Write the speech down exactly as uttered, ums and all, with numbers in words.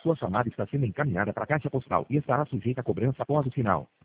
Sua chamada está sendo encaminhada para a caixa postal e estará sujeita a cobrança após o sinal.